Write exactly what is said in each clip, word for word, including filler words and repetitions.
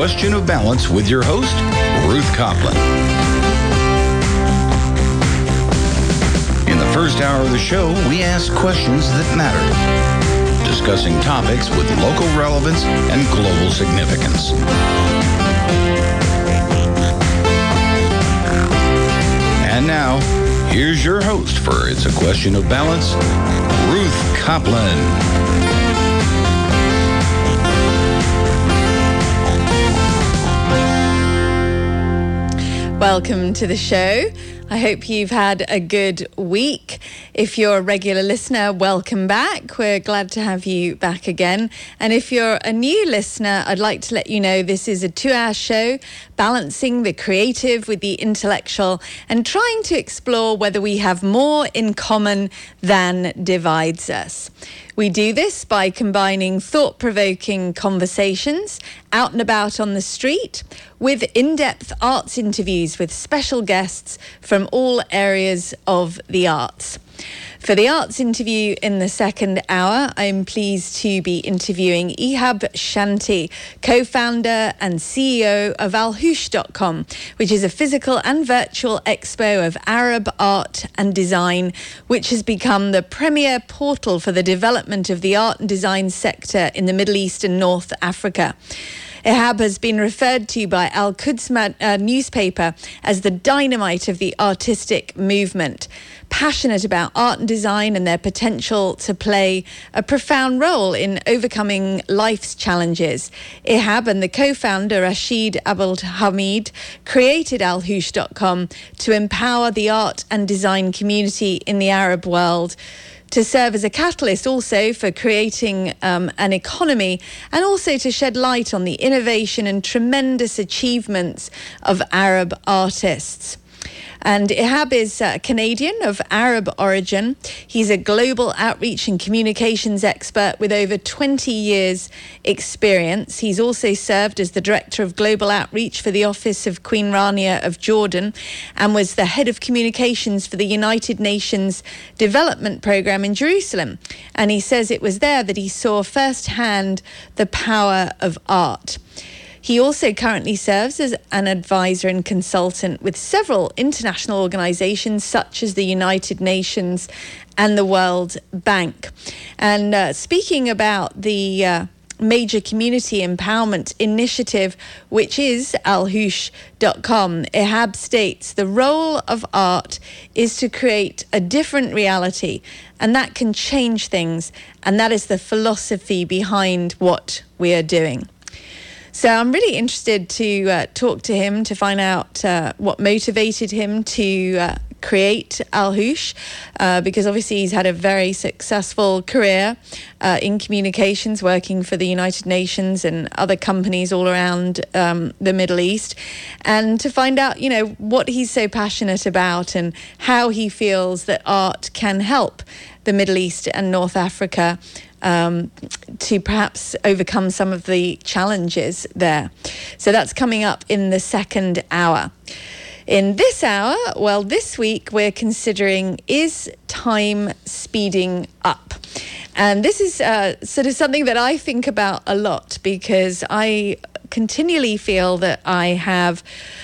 Question of Balance with your host, Ruth Coplin. In the first hour of the show, we ask questions that matter, discussing topics with local relevance and global significance. And now, here's your host for It's a Question of Balance, Ruth Coplin. Welcome to the show. I hope you've had a good week. If you're a regular listener, welcome back. We're glad to have you back again. And if you're a new listener, I'd like to let you know this is a two-hour show balancing the creative with the intellectual and trying to explore whether we have more in common than divides us. We do this by combining thought-provoking conversations out and about on the street with in-depth arts interviews with special guests from all areas of the arts. For the arts interview in the second hour, I'm pleased to be interviewing Ihab Shanti, co-founder and C E O of Alhoosh dot com, which is a physical and virtual expo of Arab art and design, which has become the premier portal for the development of the art and design sector in the Middle East and North Africa. Ihab has been referred to by Al-Quds uh, newspaper as the dynamite of the artistic movement, passionate about art and design and their potential to play a profound role in overcoming life's challenges. Ihab and the co-founder Rashid Abdulhamid created Alhoosh dot com to empower the art and design community in the Arab world, to serve as a catalyst also for creating um, an economy, and also to shed light on the innovation and tremendous achievements of Arab artists. And Ihab is uh, Canadian of Arab origin. He's a global outreach and communications expert with over twenty years experience. He's also served as the Director of Global Outreach for the Office of Queen Rania of Jordan and was the Head of Communications for the United Nations Development Programme in Jerusalem. And he says it was there that he saw firsthand the power of art. He also currently serves as an advisor and consultant with several international organizations such as the United Nations and the World Bank. And uh, speaking about the uh, major community empowerment initiative, which is Alhoosh dot com, Ihab states the role of art is to create a different reality, and that can change things, and that is the philosophy behind what we are doing. So I'm really interested to uh, talk to him to find out uh, what motivated him to uh, create Alhoosh, uh, because obviously he's had a very successful career uh, in communications, working for the United Nations and other companies all around um, the Middle East, and to find out, you know, what he's so passionate about and how he feels that art can help the Middle East and North Africa Um, to perhaps overcome some of the challenges there. So that's coming up in the second hour. In this hour, well, this week we're considering, is time speeding up? And this is uh, sort of something that I think about a lot, because I continually feel that I have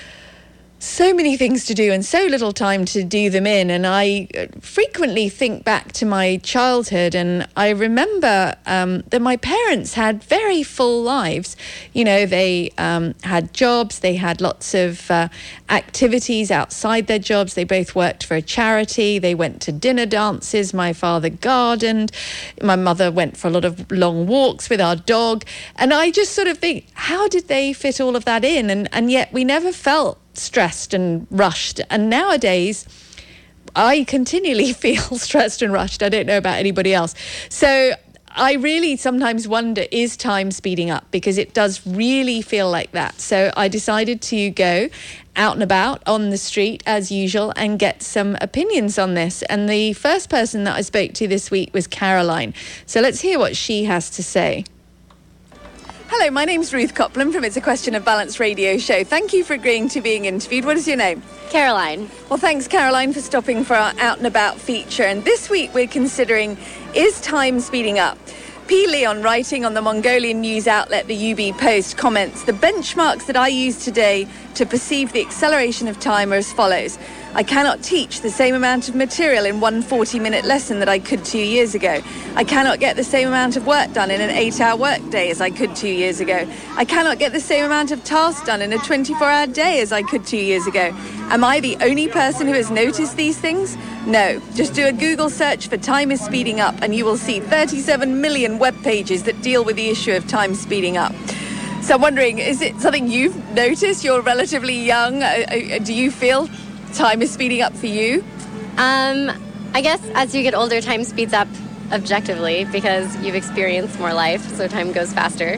so many things to do and so little time to do them in. And I frequently think back to my childhood, and I remember um, that my parents had very full lives. You know, they um, had jobs, they had lots of uh, activities outside their jobs. They both worked for a charity. They went to dinner dances. My father gardened. My mother went for a lot of long walks with our dog. And I just sort of think, how did they fit all of that in? And, and yet we never felt stressed and rushed. And nowadays I continually feel stressed and rushed. I don't know about anybody else. So I really sometimes wonder, is time speeding up? Because it does really feel like that. So I decided to go out and about on the street as usual and get some opinions on this. And the first person that I spoke to this week was Caroline. So let's hear what she has to say. Hello, my name's Ruth Coplin from It's a Question of Balance radio show. Thank you for agreeing to being interviewed. What is your name? Caroline. Well, thanks, Caroline, for stopping for our Out and About feature. And this week we're considering, is time speeding up? P. Leon, writing on the Mongolian news outlet, the U B Post, comments, the benchmarks that I use today to perceive the acceleration of time are as follows. I cannot teach the same amount of material in one forty-minute lesson that I could two years ago. I cannot get the same amount of work done in an eight-hour workday as I could two years ago. I cannot get the same amount of tasks done in a twenty-four hour day as I could two years ago. Am I the only person who has noticed these things? No. Just do a Google search for time is speeding up and you will see thirty-seven million web pages that deal with the issue of time speeding up. So I'm wondering, is it something you've noticed? You're relatively young. Uh, do you feel time is speeding up for you? Um, I guess as you get older, time speeds up objectively because you've experienced more life, so time goes faster.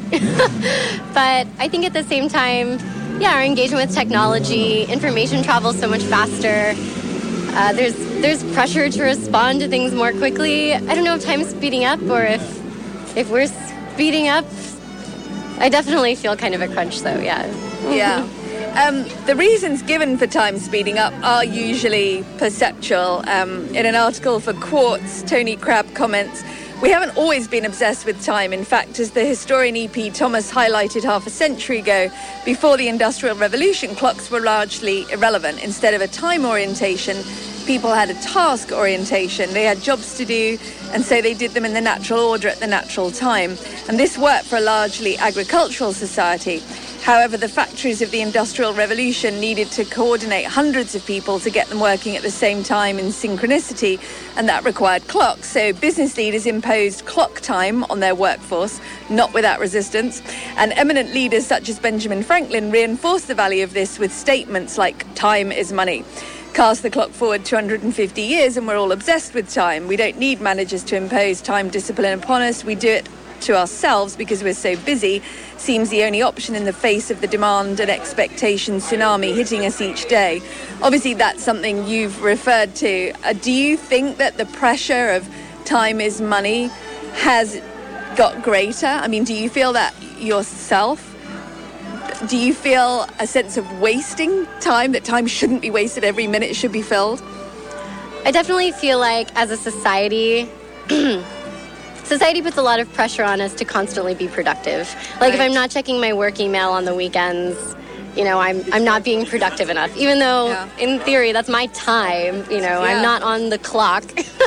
But I think at the same time, yeah, our engagement with technology, information travels so much faster. Uh, there's there's pressure to respond to things more quickly. I don't know if time's speeding up or if if we're speeding up. I definitely feel kind of a crunch, though. Yeah. Yeah. Um, the reasons given for time speeding up are usually perceptual. Um, in an article for Quartz, Tony Crabb comments, we haven't always been obsessed with time. In fact, as the historian E P Thomas highlighted half a century ago, before the Industrial Revolution, clocks were largely irrelevant. Instead of a time orientation, people had a task orientation. They had jobs to do, and so they did them in the natural order at the natural time. And this worked for a largely agricultural society. However, the factories of the Industrial Revolution needed to coordinate hundreds of people to get them working at the same time in synchronicity, and that required clocks. So business leaders imposed clock time on their workforce, not without resistance. And eminent leaders such as Benjamin Franklin reinforced the value of this with statements like, time is money. Cast the clock forward two hundred fifty years and we're all obsessed with time. We don't need managers to impose time discipline upon us. We do it to ourselves because we're so busy. Seems the only option in the face of the demand and expectation tsunami hitting us each day. Obviously, that's something you've referred to. Uh, do you think that the pressure of time is money has got greater? I mean, do you feel that yourself? Do you feel a sense of wasting time, that time shouldn't be wasted, every minute should be filled? I definitely feel like as a society, society puts a lot of pressure on us to constantly be productive. Like right. If I'm not checking my work email on the weekends, you know, I'm I'm not being productive enough. Even though, yeah. in theory, that's my time. You know, yeah. I'm not on the clock.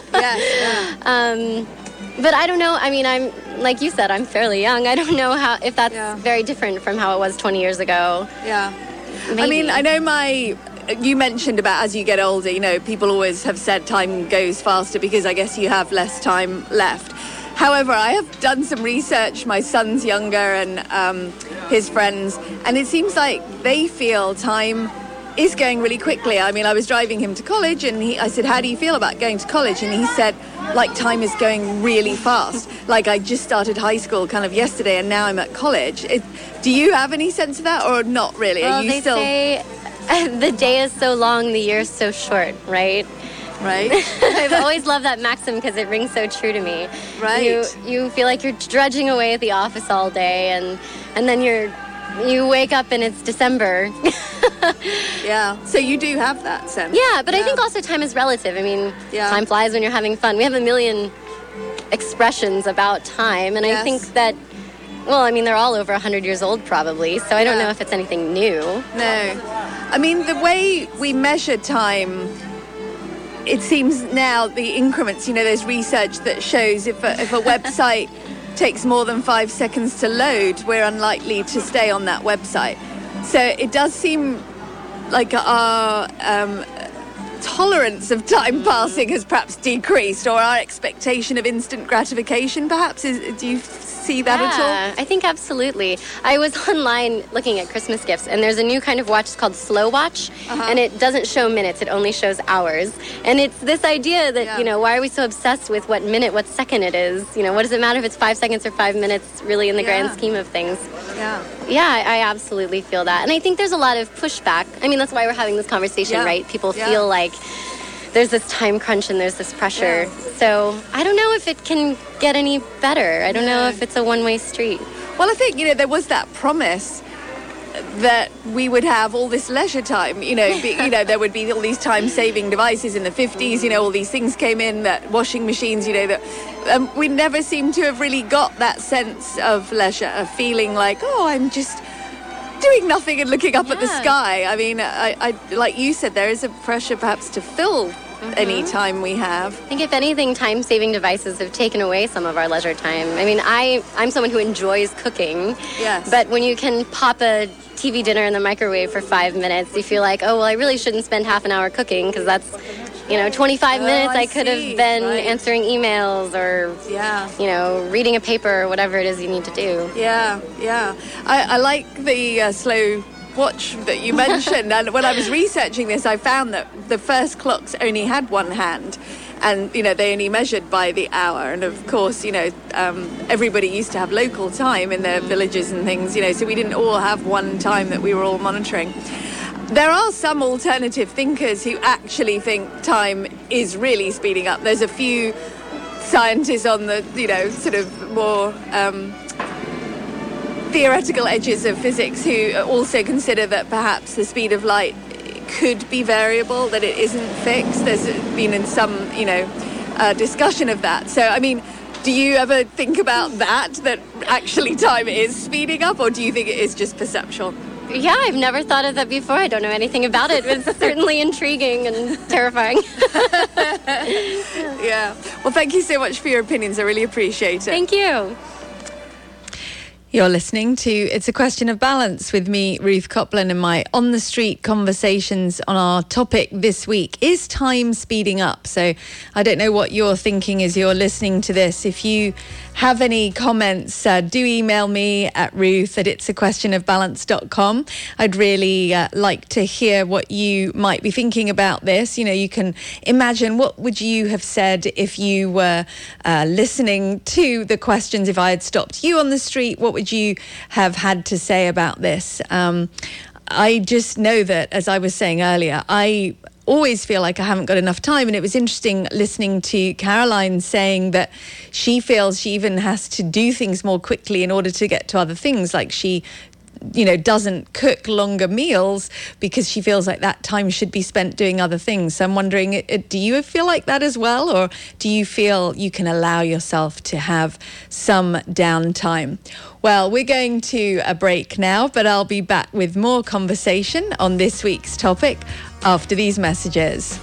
Yes. Yeah. um, but I don't know. I mean, I'm like you said, I'm fairly young. I don't know how if that's yeah. very different from how it was twenty years ago. Yeah. Maybe. I mean, I know my. You mentioned about as you get older, you know, people always have said time goes faster because I guess you have less time left. However, I have done some research. My son's younger and um, his friends, and it seems like they feel time is going really quickly. I mean, I was driving him to college and he, I said, how do you feel about going to college? And he said, like, time is going really fast. Like, I just started high school kind of yesterday and now I'm at college. It, do you have any sense of that or not really? Well, Are you they still... say the day is so long, the year is so short, right? Right. I've always loved that maxim because it rings so true to me. Right. You you feel like you're drudging away at the office all day, and and then you're you wake up and it's December. Yeah. So you do have that sense. Yeah, but yeah. I think also time is relative. I mean, yeah. time flies when you're having fun. We have a million expressions about time, and yes. I think that. Well, I mean, they're all over one hundred years old probably, so I don't yeah. know if it's anything new. No. I mean, the way we measure time, it seems now the increments, you know, there's research that shows if a, if a website takes more than five seconds to load, we're unlikely to stay on that website. So it does seem like our um, tolerance of time passing has perhaps decreased, or our expectation of instant gratification perhaps. Is, do you see that yeah, at all? I think absolutely. I was online looking at Christmas gifts, and there's a new kind of watch. It's called Slow Watch, uh-huh. and it doesn't show minutes. It only shows hours. And it's this idea that, yeah. you know, why are we so obsessed with what minute, what second it is? You know, what does it matter if it's five seconds or five minutes, really, in the yeah. grand scheme of things? Yeah. Yeah, I, I absolutely feel that. And I think there's a lot of pushback. I mean, that's why we're having this conversation, yeah. right? People yeah. feel like there's this time crunch and there's this pressure. Yeah. So I don't know if it can get any better. I don't yeah. know if it's a one-way street. Well, I think, you know, there was that promise that we would have all this leisure time, you know, be, you know, there would be all these time-saving devices in the fifties, you know, all these things came in, that washing machines, you know, that um, we never seem to have really got that sense of leisure, of feeling like, oh, I'm just doing nothing and looking up yeah. at the sky. I mean, I, I, like you said, there is a pressure perhaps to fill mm-hmm. any time we have. I think if anything, time-saving devices have taken away some of our leisure time. I mean, I, I'm someone who enjoys cooking. Yes. But when you can pop a T V dinner in the microwave for five minutes, you feel like, oh, well, I really shouldn't spend half an hour cooking, because that's, you know, twenty-five oh, minutes I, I could see. have been right. answering emails or, yeah. you know, reading a paper or whatever it is you need to do. Yeah, yeah. I, I like the uh, slow watch that you mentioned. And when I was researching this, I found that the first clocks only had one hand. And, you know, they only measured by the hour. And, of course, you know, um, everybody used to have local time in their villages and things, you know, so we didn't all have one time that we were all monitoring. There are some alternative thinkers who actually think time is really speeding up. There's a few scientists on the, you know, sort of more um, theoretical edges of physics who also consider that perhaps the speed of light could be variable, that it isn't fixed. There's been in some, you know, uh, discussion of that. So, I mean, do you ever think about that, that actually time is speeding up, or do you think it is just perceptual? Yeah, I've never thought of that before. I don't know anything about it. It's certainly intriguing and terrifying. Yeah. Well, thank you so much for your opinions. I really appreciate it. Thank you. You're listening to It's a Question of Balance with me, Ruth Copland, and my on-the-street conversations on our topic this week. Is time speeding up? So I don't know what you're thinking as you're listening to this. If you have any comments, uh, do email me at ruth at it's a question of balance dot com. I'd really uh, like to hear what you might be thinking about this. You know, you can imagine, what would you have said if you were uh, listening to the questions? If I had stopped you on the street, what would you have had to say about this? Um, I just know that, as I was saying earlier, I always feel like I haven't got enough time. And it was interesting listening to Caroline saying that she feels she even has to do things more quickly in order to get to other things. Like she, you know, doesn't cook longer meals because she feels like that time should be spent doing other things. So I'm wondering, do you feel like that as well? Or do you feel you can allow yourself to have some downtime? Well, we're going to a break now, but I'll be back with more conversation on this week's topic after these messages.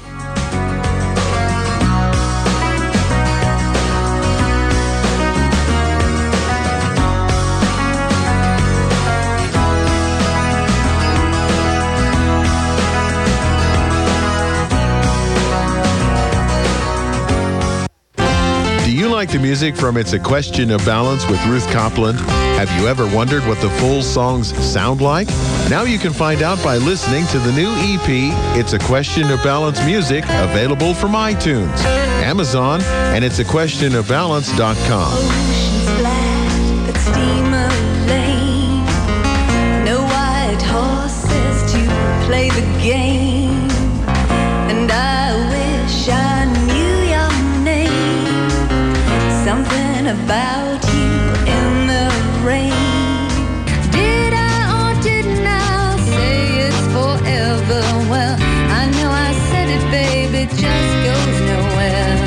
Like the music from It's a Question of Balance with Ruth Copland? Have you ever wondered what the full songs sound like? Now you can find out by listening to the new E P, It's a Question of Balance Music, available from iTunes, Amazon, and it's a question of balance dot com. Ocean's black, but steamer lane. No white horses to play the game. And I wish I knew your name. Something about you in the rain. Did I or didn't I say it's forever? Well, I know I said it, babe, it just goes nowhere.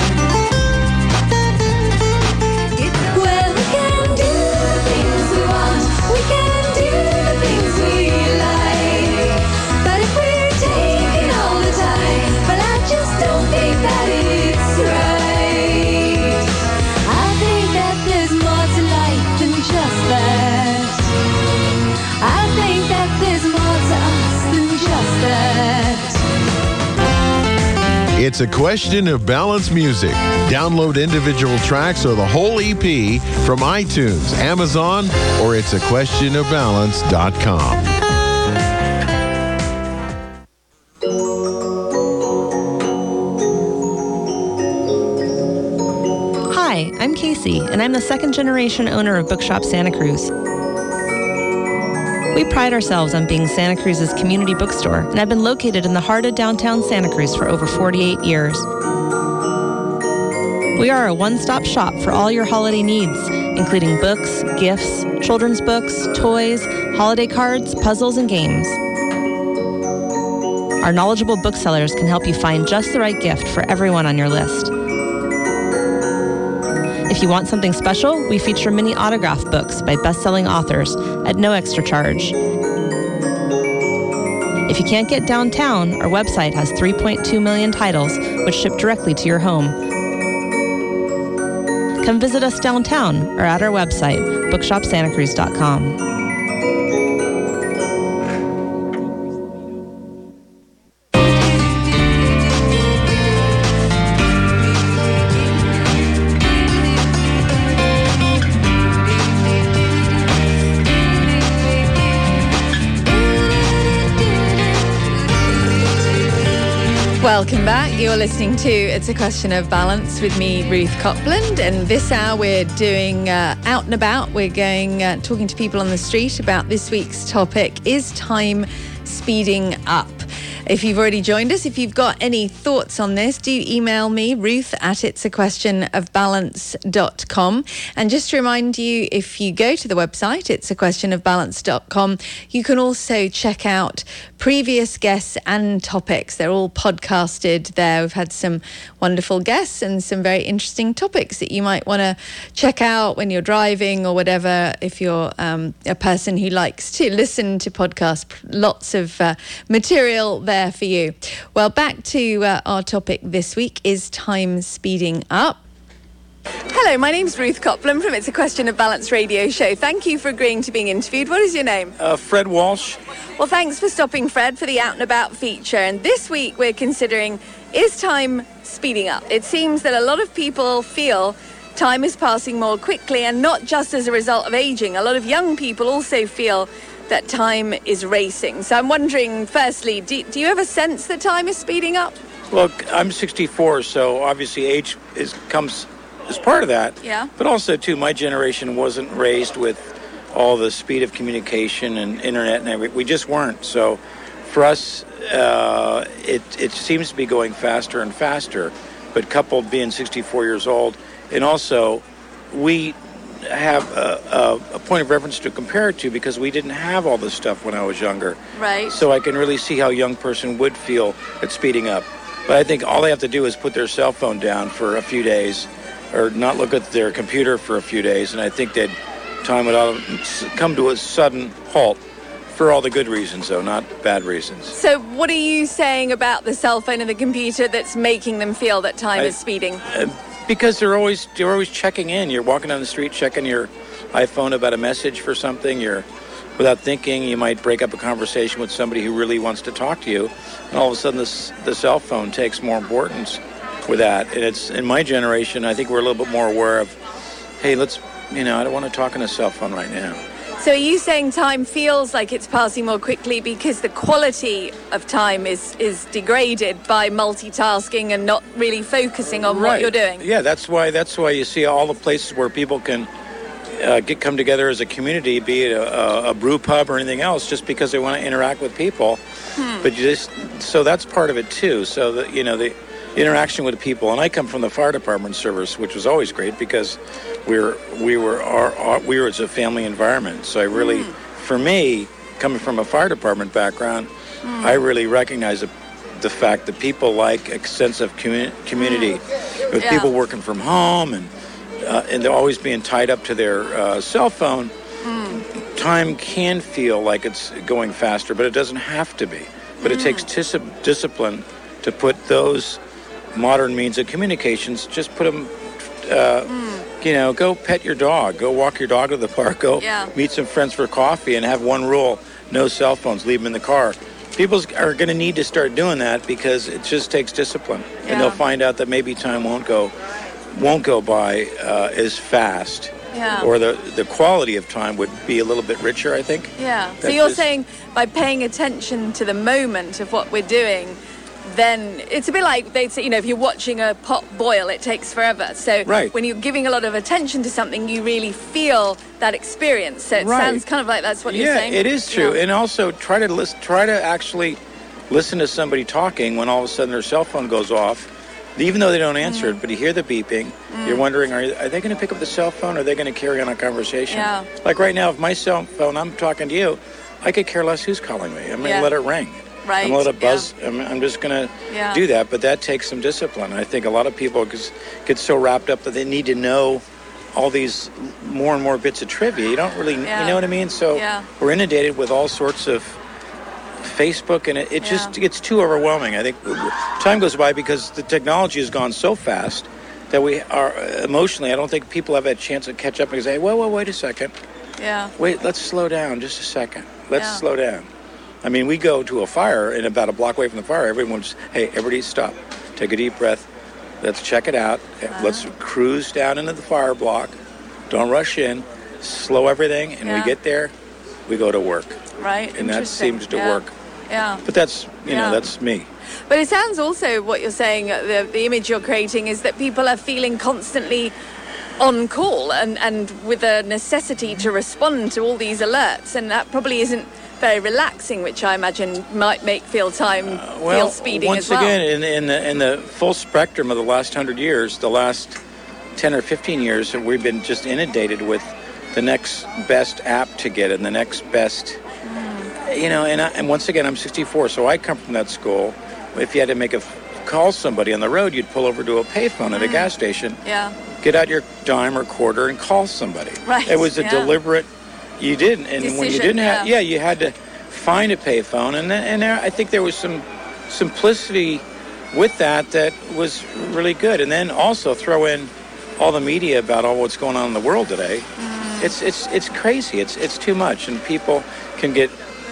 Well, we can do the things we want, we can do the things we like. But if we're taking all the time, well, I just don't think that it's right. It's a Question of Balance Music. Download individual tracks or the whole E P from iTunes, Amazon, or it's a question of balance dot com. Hi, I'm Casey, and I'm the second generation owner of Bookshop Santa Cruz. We pride ourselves on being Santa Cruz's community bookstore, and have been located in the heart of downtown Santa Cruz for over forty-eight years. We are a one-stop shop for all your holiday needs, including books, gifts, children's books, toys, holiday cards, puzzles, and games. Our knowledgeable booksellers can help you find just the right gift for everyone on your list. If you want something special, we feature mini autograph books by best-selling authors at no extra charge. If you can't get downtown, our website has three point two million titles, which ship directly to your home. Come visit us downtown or at our website, bookshop santa cruz dot com. Welcome back. You're listening to It's a Question of Balance with me, Ruth Copland. And this hour we're doing uh, Out and About. We're going uh, talking to people on the street about this week's topic, is time speeding up? If you've already joined us, if you've got any thoughts on this, do email me, Ruth at it's a question of balance dot com. And just to remind you, if you go to the website, it's a question of balance dot com, you can also check out previous guests and topics. They're all podcasted there. We've had some wonderful guests and some very interesting topics that you might want to check out when you're driving or whatever, if you're um, a person who likes to listen to podcasts. Lots of uh, material there for you. Well, back to uh, our topic this week, is time speeding up? Hello, my name's Ruth Copland from It's a Question of Balance radio show. Thank you for agreeing to being interviewed. What is your name? Uh, Fred Walsh. Well, thanks for stopping, Fred, for the Out and About feature. And this week we're considering, is time speeding up? It seems that a lot of people feel time is passing more quickly, and not just as a result of aging. A lot of young people also feel that time is racing. So I'm wondering, firstly, do, do you have a sense that time is speeding up? Well, I'm sixty-four, so obviously age is comes as part of that. Yeah. But also, too, my generation wasn't raised with all the speed of communication and internet and everything. We just weren't. So for us, uh, it, it seems to be going faster and faster. But coupled being sixty-four years old, and also we have a, a, a point of reference to compare it to, because we didn't have all this stuff when I was younger. Right. So I can really see how a young person would feel at speeding up. But I think all they have to do is put their cell phone down for a few days, or not look at their computer for a few days, and I think that time would all come to a sudden halt, for all the good reasons, though, not bad reasons. So what are you saying about the cell phone and the computer that's making them feel that time I, is speeding? Uh, Because they're always they're always checking in. You're walking down the street, checking your iPhone about a message for something. You're, without thinking, you might break up a conversation with somebody who really wants to talk to you, and all of a sudden, this, the cell phone takes more importance with that. And it's, in my generation, I think we're a little bit more aware of, hey, let's, you know, I don't want to talk on a cell phone right now. So are you saying time feels like it's passing more quickly because the quality of time is, is degraded by multitasking and not really focusing on right. what you're doing? Yeah, that's why that's why you see all the places where people can uh, get come together as a community, be it a, a brew pub or anything else, just because they want to interact with people. Hmm. But you just so that's part of it too. So that, you know, the interaction with people, and I come from the fire department service, which was always great because we're we were our, our we were it's a family environment. So I really, mm. for me, coming from a fire department background, mm. I really recognize the, the fact that people like a sense of commu- community, mm. with yeah. people working from home and uh, and they're always being tied up to their uh, cell phone. Mm. Time can feel like it's going faster, but it doesn't have to be. But mm. it takes tis- discipline to put those modern means of communications, just put them, uh, mm. you know, go pet your dog, go walk your dog to the park, go yeah. meet some friends for coffee, and have one rule: no cell phones, leave them in the car. People are going to need to start doing that because it just takes discipline, yeah. and they'll find out that maybe time won't go, won't go by uh, as fast. Yeah. Or the, the quality of time would be a little bit richer, I think. Yeah. So you're just saying by paying attention to the moment of what we're doing, then it's a bit like they'd say, you know, if you're watching a pot boil, it takes forever. So right. when you're giving a lot of attention to something, you really feel that experience. So it right. sounds kind of like that's what yeah, you're saying. Yeah, it is true. Yeah. And also try to listen, try to actually listen to somebody talking when all of a sudden their cell phone goes off. even though they don't answer it, but you hear the beeping, you're wondering, are, are they going to pick up the cell phone, or are they going to carry on a conversation? Yeah. Like right now, if my cell phone, I'm talking to you, I could care less who's calling me. I'm going to Yeah. let it ring. Right. I'm going to let it buzz. Yeah. I'm, I'm just going to Yeah. do that, but that takes some discipline. I think a lot of people just get so wrapped up that they need to know all these more and more bits of trivia. You don't really, Yeah. you know what I mean? So Yeah. we're inundated with all sorts of Facebook, and it, it just Yeah. gets too overwhelming. I think time goes by because the technology has gone so fast that we are emotionally, I don't think people have a chance to catch up and say, whoa, whoa, wait a second. Yeah. Wait, let's slow down just a second. Let's Yeah. slow down. I mean, we go to a fire, and about a block away from the fire, everyone's, hey, everybody stop. Take a deep breath. Let's check it out. Uh-huh. Let's cruise down into the fire block. Don't rush in. Slow everything, and Yeah. we get there, we go to work. Right. And that Interesting. seems to Yeah. work. Yeah. But that's, you Yeah. know, that's me. But it sounds also, what you're saying, uh, the, the image you're creating is that people are feeling constantly on call and, and with a necessity to respond to all these alerts, and that probably isn't very relaxing, which I imagine might make feel time Uh, Well, feel speeding once as well. again, in, in, the, in the full spectrum of the last hundred years, the last ten or fifteen years, we've been just inundated with the next best app to get and the next best, you know, and, I, and once again, I'm sixty-four, so I come from that school. If you had to make a f- call somebody on the road, you'd pull over to a payphone at a gas station, Yeah. get out your dime or quarter and call somebody. Right, It was a yeah. deliberate, you didn't, and when you Decision, didn't have, yeah. yeah, you had to find a payphone, and then, and there, I think there was some simplicity with that that was really good. And then also throw in all the media about all what's going on in the world today. Mm. It's it's it's crazy. It's it's too much, and people can get.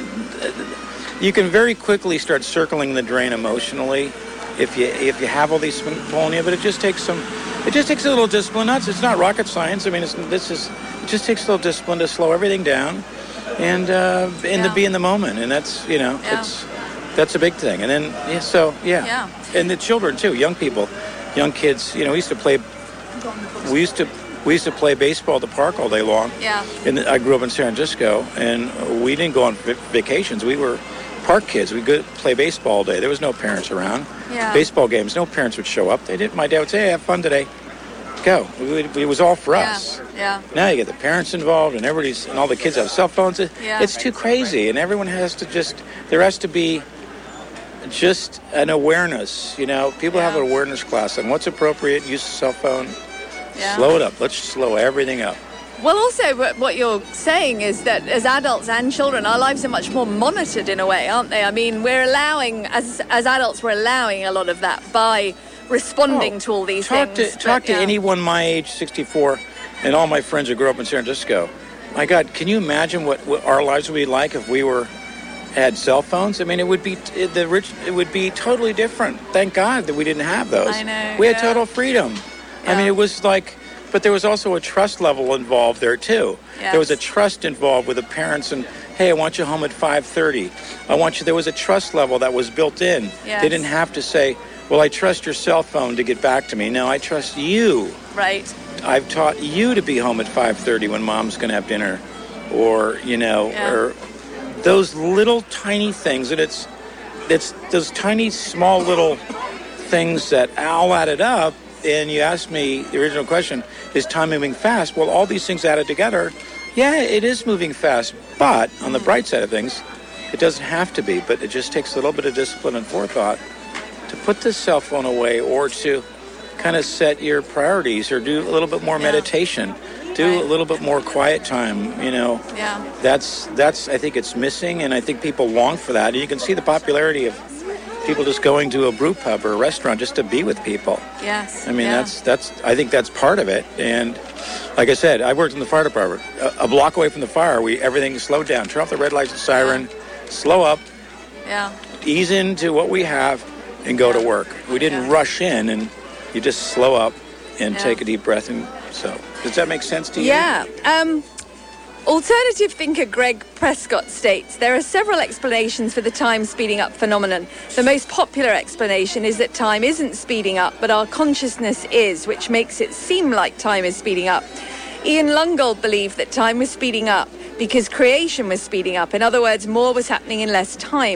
You can very quickly start circling the drain emotionally if you if you have all these pulling you. But it just takes some. It just takes a little discipline. Not it's not rocket science. I mean, it's, this is it just takes a little discipline to slow everything down, and uh, and Yeah. to be in the moment. And that's you know Yeah. it's that's a big thing. And then yeah, so yeah. Yeah. and the children too, young people, young kids. You know, we used to play. We used to we used to play baseball at the park all day long. Yeah. And I grew up in San Francisco, and we didn't go on v- vacations. We were park kids. We could play baseball all day. There was no parents around. Yeah. Baseball games, no parents would show up. They didn't. My dad would say, "Hey, have fun today. Go." We would, it was all for Yeah. us. Yeah. Now you get the parents involved, and everybody's and all the kids have cell phones. It- Yeah. It's too crazy, and everyone has to just. There has to be just an awareness. You know, people have Yeah. an awareness class on what's appropriate. Use the cell phone. Yeah. Slow it up. Let's slow everything up. Well, also, what what you're saying is that as adults and children, our lives are much more monitored in a way, aren't they? I mean, we're allowing, as as adults, we're allowing a lot of that by responding Oh, to all these talk things. To, talk but, to yeah. anyone my age, sixty-four, and all my friends who grew up in San Francisco. My God, can you imagine what, what our lives would be like if we were had cell phones? I mean, it would be it, the rich. It would be totally different. Thank God that we didn't have those. I know, We had yeah. total freedom. I Yeah. mean, it was like, but there was also a trust level involved there too. There was a Yes. trust involved with the parents, and hey, I want you home at five thirty. I want you. There was a trust level that was built in. Yes. They didn't have to say, well, I trust your cell phone to get back to me. No, I trust you. Right. I've taught you to be home at five thirty when mom's going to have dinner, or you know, Yeah. or those little tiny things. And it's it's those tiny small little things that all added up. And you asked me the original question: is time moving fast? Well, all these things added together, yeah, it is moving fast. But on the bright side of things, it doesn't have to be. But it just takes a little bit of discipline and forethought to put the cell phone away, or to kind of set your priorities, or do a little bit more Yeah. meditation, do Right. a little bit more quiet time. You know, Yeah. that's that's I think it's missing, and I think people long for that. And you can see the popularity of people just going to a brew pub or a restaurant just to be with people. Yes. I mean, yeah. that's that's I think that's part of it. And like I said, I worked in the fire department. A, a block away from the fire, we everything slowed down. Turn off the red lights and siren, slow up, Yeah. ease into what we have, and go to work. We didn't Yeah. rush in, and you just slow up and Yeah. take a deep breath. And so, does that make sense to you? Yeah. Um, alternative thinker Greg Prescott states there are several explanations for the time speeding up phenomenon. The most popular explanation is that time isn't speeding up, but our consciousness is, which makes it seem like time is speeding up. Ian Lungold believed that time was speeding up because creation was speeding up. In other words, more was happening in less time.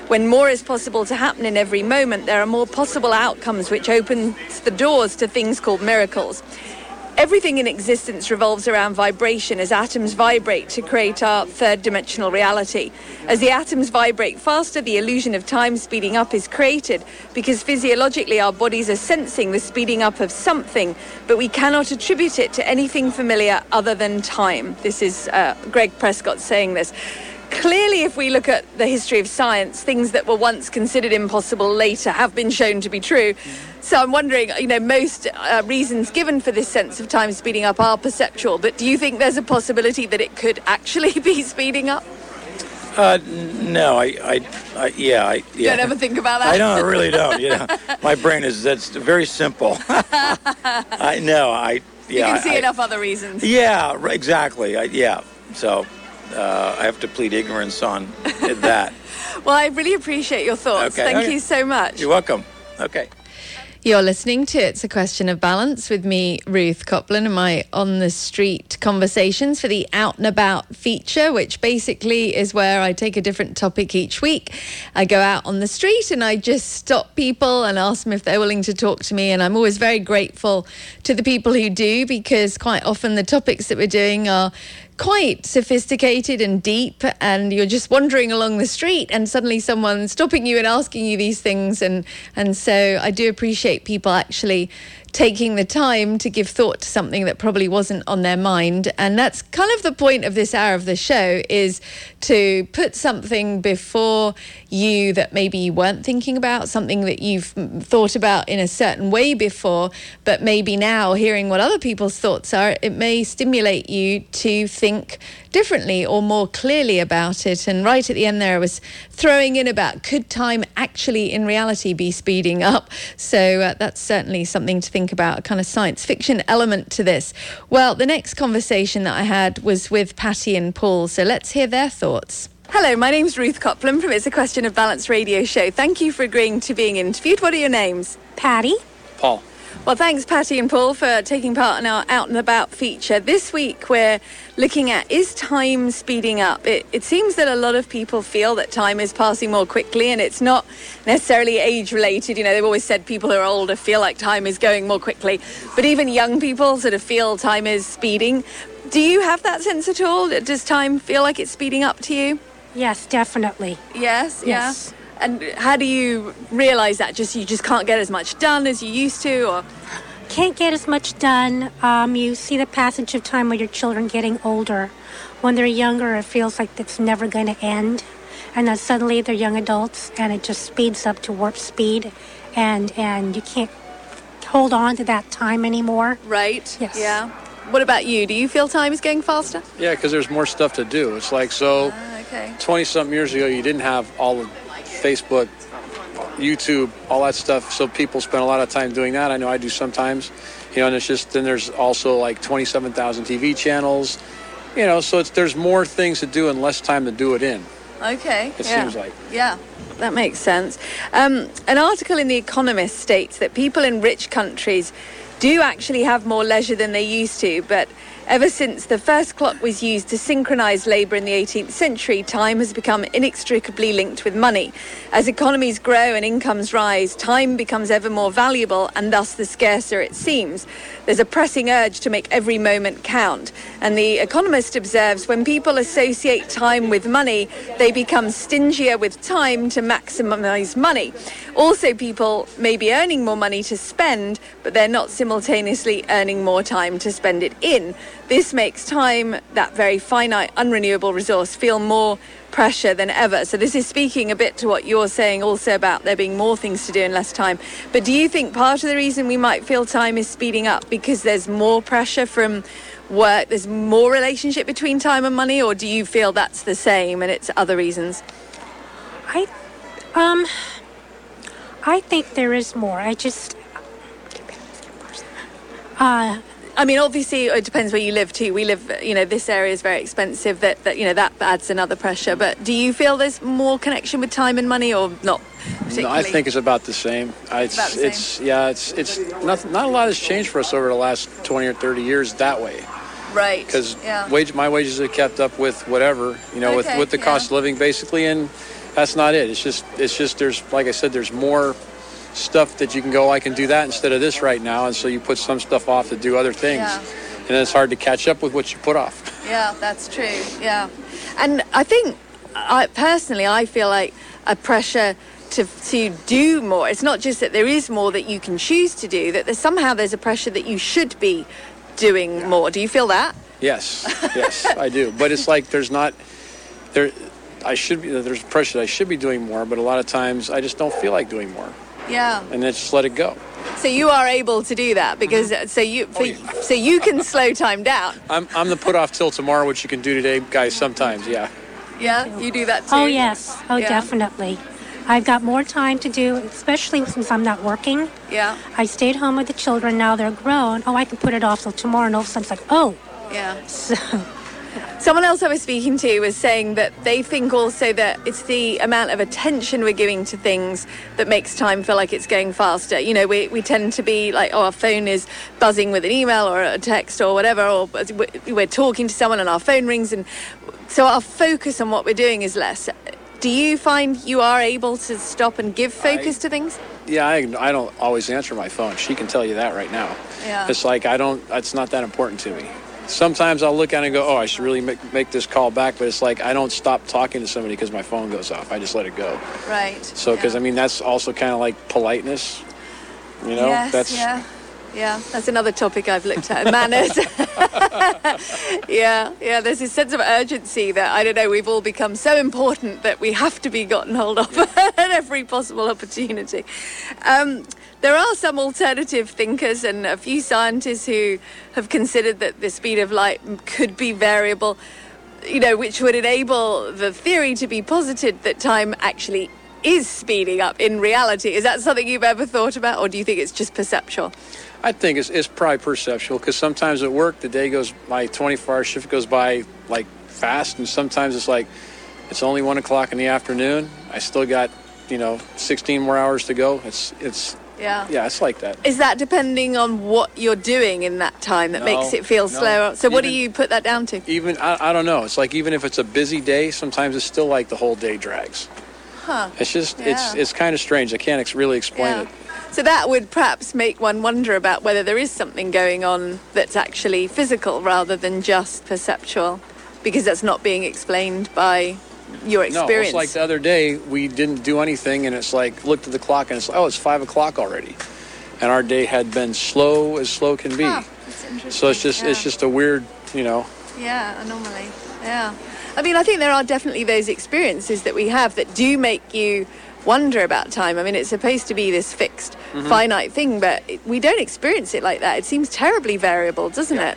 When more is possible to happen in every moment, there are more possible outcomes, which opens the doors to things called miracles. Everything in existence revolves around vibration as atoms vibrate to create our third dimensional reality. As the atoms vibrate faster, the illusion of time speeding up is created because physiologically our bodies are sensing the speeding up of something, but we cannot attribute it to anything familiar other than time. This is uh, Greg Prescott saying this. Clearly, if we look at the history of science, things that were once considered impossible later have been shown to be true. So I'm wondering, you know, most uh, reasons given for this sense of time speeding up are perceptual, but do you think there's a possibility that it could actually be speeding up? Uh, no, I, I, I yeah, I, yeah. Don't ever think about that? I don't, I really don't, yeah. My brain is, that's very simple. I know, I, yeah. You can see I, enough other reasons. Yeah, right, exactly, I, yeah, so uh, I have to plead ignorance on that. Well, I really appreciate your thoughts. Okay, Thank okay. you so much. You're welcome. Okay. You're listening to It's a Question of Balance with me, Ruth Copland, and my On the Street conversations for the Out and About feature, which basically is where I take a different topic each week. I go out on the street and I just stop people and ask them if they're willing to talk to me. And I'm always very grateful to the people who do, because quite often the topics that we're doing are quite sophisticated and deep, and you're just wandering along the street and suddenly someone's stopping you and asking you these things, and and so I do appreciate people actually taking the time to give thought to something that probably wasn't on their mind. And that's kind of the point of this hour of the show, is to put something before you that maybe you weren't thinking about, something that you've thought about in a certain way before, but maybe now hearing what other people's thoughts are, it may stimulate you to think differently or more clearly about it. And right at the end there, I was throwing in about, could time actually in reality be speeding up? So uh, that's certainly something to think about, a kind of science fiction element to this. Well, the next conversation that I had was with Patty and Paul, so let's hear their thoughts. Hello, my name's Ruth Copland from It's a Question of Balance radio show. Thank you for agreeing to being interviewed. What are your names? Patty. Paul. Well, thanks, Patty and Paul, for taking part in our Out and About feature. This week, we're looking at, is time speeding up? It, it seems that a lot of people feel that time is passing more quickly, and it's not necessarily age-related. You know, they've always said people who are older feel like time is going more quickly. But even young people sort of feel time is speeding. Do you have that sense at all? Does time feel like it's speeding up to you? Yes, definitely. Yes, Yes. yeah. And how do you realise that? Just you just can't get as much done as you used to, or? Can't get as much done. Um, you see the passage of time with your children getting older. When they're younger, it feels like it's never going to end. And then suddenly they're young adults, and it just speeds up to warp speed. And, and you can't hold on to that time anymore. Right. Yes. Yeah. What about you? Do you feel time is going faster? Yeah, because there's more stuff to do. It's like, so Ah, okay. twenty-something years ago, you didn't have all of Facebook, YouTube, all that stuff, so people spend a lot of time doing that. I know I do sometimes, you know, and it's just, then there's also like twenty-seven thousand T V channels, you know, so it's there's more things to do and less time to do it in. Okay. It yeah. seems like. Yeah, that makes sense. Um, an article in The Economist states that people in rich countries do actually have more leisure than they used to, but ever since the first clock was used to synchronise labour in the eighteenth century, time has become inextricably linked with money. As economies grow and incomes rise, time becomes ever more valuable, and thus the scarcer it seems. There's a pressing urge to make every moment count. And The Economist observes when people associate time with money, they become stingier with time to maximise money. Also, people may be earning more money to spend, but they're not simultaneously earning more time to spend it in. This makes time, that very finite, unrenewable resource, feel more pressure than ever. So this is speaking a bit to what you're saying also about there being more things to do in less time. But do you think part of the reason we might feel time is speeding up because there's more pressure from work, there's more relationship between time and money, or do you feel that's the same and it's other reasons? I, um, I think there is more. I just, uh, I mean, obviously, it depends where you live too. We live, you know, this area is very expensive. That, that you know, that adds another pressure. But do you feel there's more connection with time and money, or not particularly? No, I think it's about the same. I, it's, about the same. it's yeah, it's it's not not a lot has changed for us over the last twenty or thirty years that way. Right. Because yeah. wage my wages have kept up with whatever, you know, Okay, with with the yeah. cost of living basically, and that's not it. It's just, it's just, there's, like I said, there's more stuff that you can go, I can do that instead of this right now. And so you put some stuff off to do other things. Yeah. And then it's hard to catch up with what you put off. Yeah, that's true. Yeah. And I think, I personally, I feel like a pressure to to do more. It's not just that there is more that you can choose to do, that there's somehow there's a pressure that you should be doing yeah. more. Do you feel that? Yes, yes, I do. But it's like there's not, there, I should be, there's pressure that I should be doing more, but a lot of times I just don't feel like doing more. Yeah. And then just let it go. So you are able to do that because mm-hmm. so you for, oh, yeah. so you can slow time down. I'm I'm the put off till tomorrow, which you can do today, guys. Sometimes, yeah. Yeah, you do that too. Oh yes, oh yeah. definitely. I've got more time to do, especially since I'm not working. Yeah. I stayed home with the children. Now they're grown. Oh, I can put it off till tomorrow. And all of a sudden it's like, oh. Yeah. So. Someone else I was speaking to was saying that they think also that it's the amount of attention we're giving to things that makes time feel like it's going faster. You know, we, we tend to be like, oh, our phone is buzzing with an email or a text or whatever, or we're talking to someone and our phone rings, and so our focus on what we're doing is less. Do you find you are able to stop and give focus I, to things? Yeah, I, I don't always answer my phone. She can tell you that right now. Yeah. It's like I don't, it's not that important to me. Sometimes I'll look at it and go, oh, I should really make, make this call back. But it's like I don't stop talking to somebody because my phone goes off. I just let it go. Right. So, because, yeah. I mean, that's also kind of like politeness. You know? Yes, that's, yeah. Yeah, that's another topic I've looked at, manners. yeah, yeah, there's this sense of urgency that, I don't know, we've all become so important that we have to be gotten hold of at every possible opportunity. Um, there are some alternative thinkers and a few scientists who have considered that the speed of light could be variable, you know, which would enable the theory to be posited that time actually is speeding up in reality. Is that something you've ever thought about, or do you think it's just perceptual? I think it's, it's probably perceptual, because sometimes at work the day goes, my twenty-four hour shift goes by like fast, and sometimes it's like it's only one o'clock in the afternoon. I still got, you know, sixteen more hours to go. It's it's yeah yeah it's like that. Is that depending on what you're doing in that time that no, makes it feel no. slower? So even, what do you put that down to? Even I, I don't know. It's like even if it's a busy day, sometimes it's still like the whole day drags. Huh. It's just yeah. it's it's kind of strange. I can't ex- really explain yeah. it. So that would perhaps make one wonder about whether there is something going on that's actually physical rather than just perceptual, because that's not being explained by your experience. No, it's like the other day we didn't do anything, and it's like looked at the clock and it's like, oh, it's five o'clock already, and our day had been slow as slow can be. Huh, that's interesting. So it's just yeah. it's just a weird, you know. Yeah, anomaly. Yeah. I mean, I think there are definitely those experiences that we have that do make you wonder about time. I mean, it's supposed to be this fixed, mm-hmm. finite thing, but it, we don't experience it like that. It seems terribly variable, doesn't yeah. it?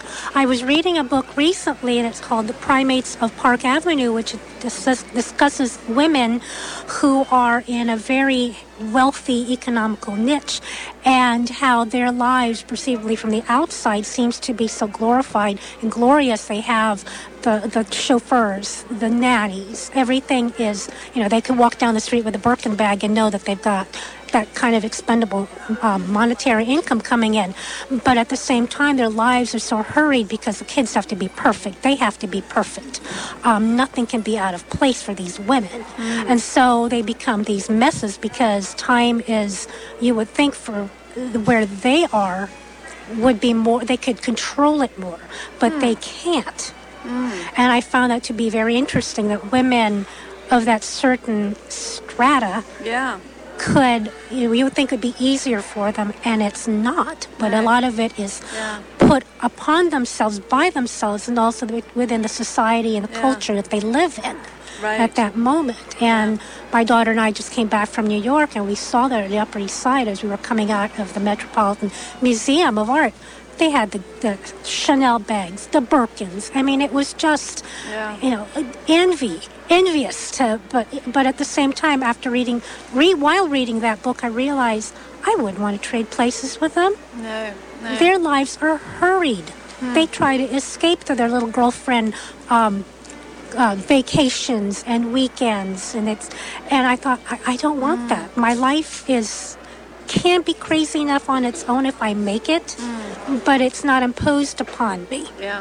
I was reading a book recently, and it's called The Primates of Park Avenue, which dis- discusses women who are in a very wealthy economical niche, and how their lives, perceivably from the outside, seems to be so glorified and glorious. They have the, the chauffeurs, the nannies, everything is, you know, they could walk down the street with a Birkin bag and know that they've got that kind of expendable um, monetary income coming in. But at the same time, their lives are so hurried because the kids have to be perfect. They have to be perfect. Um, nothing can be out of place for these women. Mm. And so they become these messes because time is, you would think for where they are, would be more, they could control it more, but mm. they can't. Mm. And I found that to be very interesting, that women of that certain strata yeah. could, you know, you would think it would be easier for them, and it's not. But right. a lot of it is yeah. put upon themselves by themselves, and also within the society and the yeah. culture that they live in right. at that moment. And yeah. my daughter and I just came back from New York, and we saw that at the Upper East Side as we were coming out of the Metropolitan Museum of Art. They had the, the Chanel bags, the Birkins. I mean, it was just, yeah. you know, envy, envious. To, but but at the same time, after reading, re, while reading that book, I realized I wouldn't want to trade places with them. No, no. Their lives are hurried. Hmm. They try to escape to their little girlfriend um, uh, vacations and weekends, and it's. And I thought, I, I don't want mm. that. My life is. Can be crazy enough on its own if I make it, mm. but it's not imposed upon me. Yeah.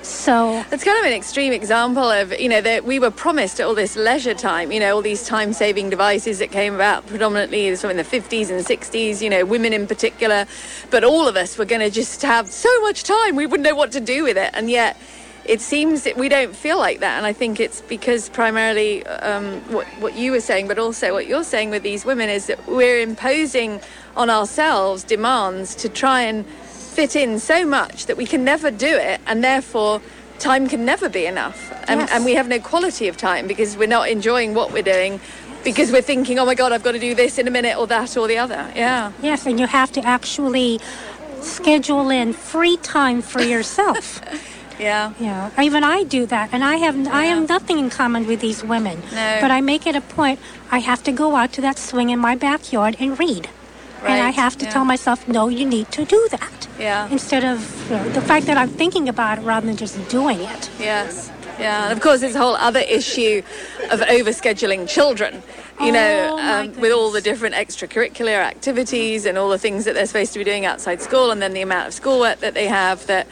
So it's kind of an extreme example of, you know, that we were promised all this leisure time, you know, all these time-saving devices that came about predominantly in the fifties and sixties, you know, women in particular. But all of us were going to just have so much time, we wouldn't know what to do with it. And yet it seems that we don't feel like that. And I think it's because primarily um, what, what you were saying, but also what you're saying with these women is that we're imposing on ourselves demands to try and fit in so much that we can never do it, and therefore time can never be enough. And, Yes. and we have no quality of time because we're not enjoying what we're doing, because we're thinking, oh my God, I've got to do this in a minute or that or the other. Yeah. yes, and you have to actually schedule in free time for yourself. Yeah. Yeah, even I do that, and I have I have nothing in common with these women. No. But I make it a point. I have to go out to that swing in my backyard and read, and I Right, have to yeah. tell myself, no, you need to do that. Yeah. Instead of you know, the fact that I'm thinking about it rather than just doing it. Yes. Yeah, and of course there's a whole other issue of overscheduling children, you know, Oh, my um, with all the goodness. different extracurricular activities and all the things that they're supposed to be doing outside school, and then the amount of schoolwork that they have. That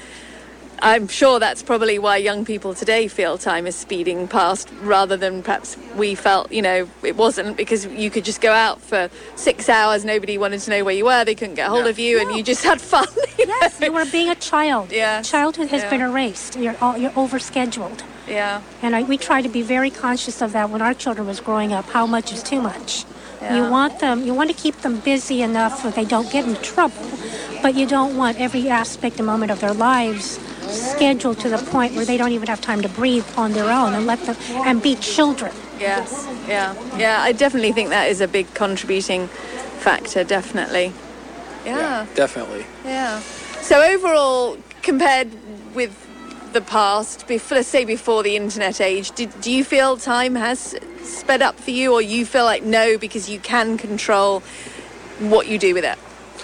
I'm sure that's probably why young people today feel time is speeding past, rather than perhaps we felt, you know, it wasn't, because you could just go out for six hours, nobody wanted to know where you were, they couldn't get hold of you, and you just had fun. you Yes, know? you were being a child. Yeah. Childhood has Yeah. been erased. You're all, you're overscheduled. Yeah. And I, we try to be very conscious of that when our children was growing up. How much is too much? Yeah. You want them. You want to keep them busy enough so they don't get in trouble, but you don't want every aspect and moment of their lives scheduled to the point where they don't even have time to breathe on their own, and let them and be children. Yes, yeah, yeah. I definitely think that is a big contributing factor, definitely. Yeah, Definitely. yeah. So overall, compared with the past, before, let's say before the internet age, did, do you feel time has sped up for you, or you feel like no, because you can control what you do with it?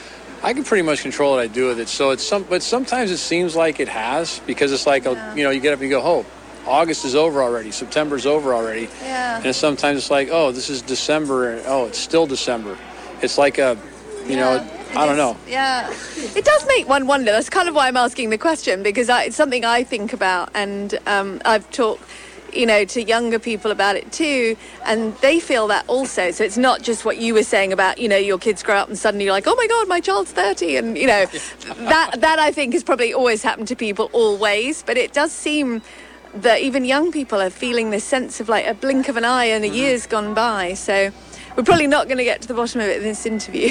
I can pretty much control what I do with it. So it's some, but sometimes it seems like it has, because it's like, Yeah. a, you know, you get up and you go, oh, August is over already, September's over already. Yeah. And sometimes it's like, oh, this is December, and oh, it's still December. It's like a, you know, It I don't is- know. Yeah, it does make one wonder. That's kind of why I'm asking the question, because I, it's something I think about, and um, I've talked, you know, to younger people about it too, and they feel that also. So it's not just what you were saying about, you know, your kids grow up and suddenly you're like, oh my God, my child's thirty, and you know, that that I think has probably always happened to people always, but it does seem that even young people are feeling this sense of like a blink of an eye and a year's gone by. So we're probably not going to get to the bottom of it in this interview.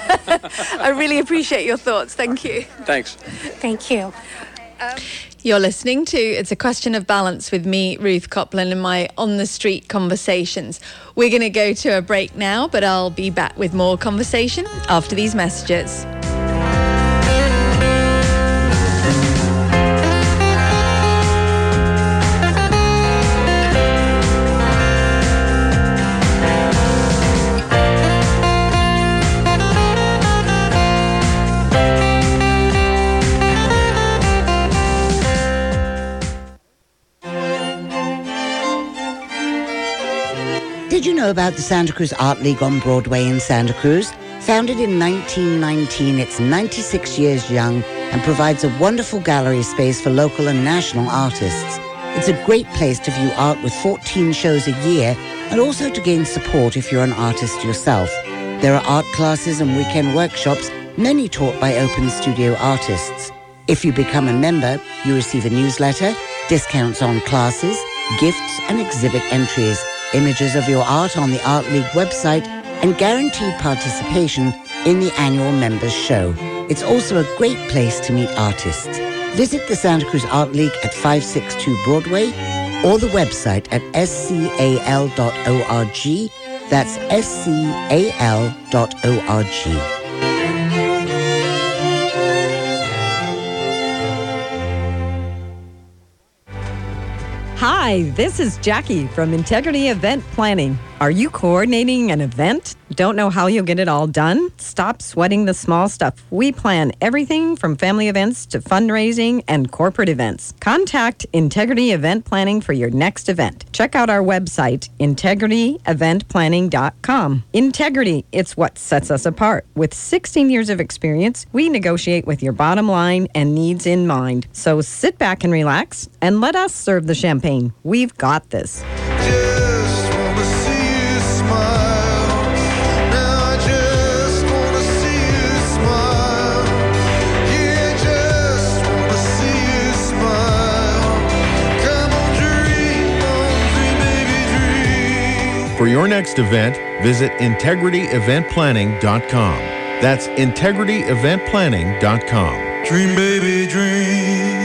I really appreciate your thoughts. Thank you. Thanks. Thank you. You're listening to It's a Question of Balance with me, Ruth Copland, and my On the Street conversations. We're going to go to a break now, but I'll be back with more conversation after these messages. Did you know about the Santa Cruz Art League on Broadway in Santa Cruz? Founded in nineteen nineteen, it's ninety-six years young and provides a wonderful gallery space for local and national artists. It's a great place to view art with fourteen shows a year, and also to gain support if you're an artist yourself. There are art classes and weekend workshops, many taught by open studio artists. If you become a member, you receive a newsletter, discounts on classes, gifts and exhibit entries, images of your art on the Art League website, and guaranteed participation in the annual members show. It's also a great place to meet artists. Visit the Santa Cruz Art League at five sixty-two Broadway or the website at s c a l dot org. That's s c a l dot org. Hi, this is Jackie from Integrity Event Planning. Are you coordinating an event? Don't know how you'll get it all done? Stop sweating the small stuff. We plan everything from family events to fundraising and corporate events. Contact Integrity Event Planning for your next event. Check out our website, integrity event planning dot com. Integrity, it's what sets us apart. With sixteen years of experience, we negotiate with your bottom line and needs in mind. So sit back and relax and let us serve the champagne. We've got this. For your next event, visit integrity event planning dot com. That's integrity event planning dot com. Dream, baby, dream.